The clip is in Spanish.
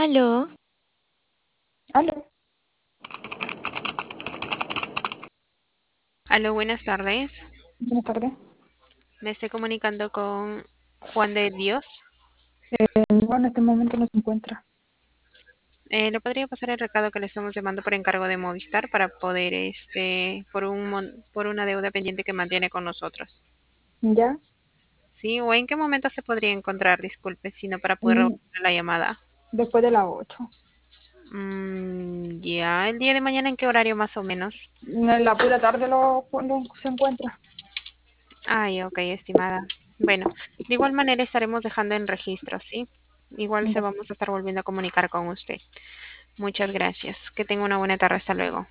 Aló, Aló, aló, buenas tardes. buenas tardes. Me estoy comunicando con Juan de Dios. No, en este momento no se encuentra. ¿Le podría pasar el recado que le estamos llamando por encargo de Movistar para poder, por una deuda pendiente que mantiene con nosotros? ¿Ya? ¿Sí? ¿O en qué momento se podría encontrar? Disculpe, sino para poder Mm, revolver la llamada. Después de las 8. Ya, el día de mañana, ¿en qué horario más o menos? En la pura tarde se encuentra. Ay, ok, estimada. Bueno, de igual manera estaremos dejando en registro, ¿sí? Igual se Ya. vamos a estar volviendo a comunicar con usted. Muchas gracias. Que tenga una buena tarde. Hasta luego.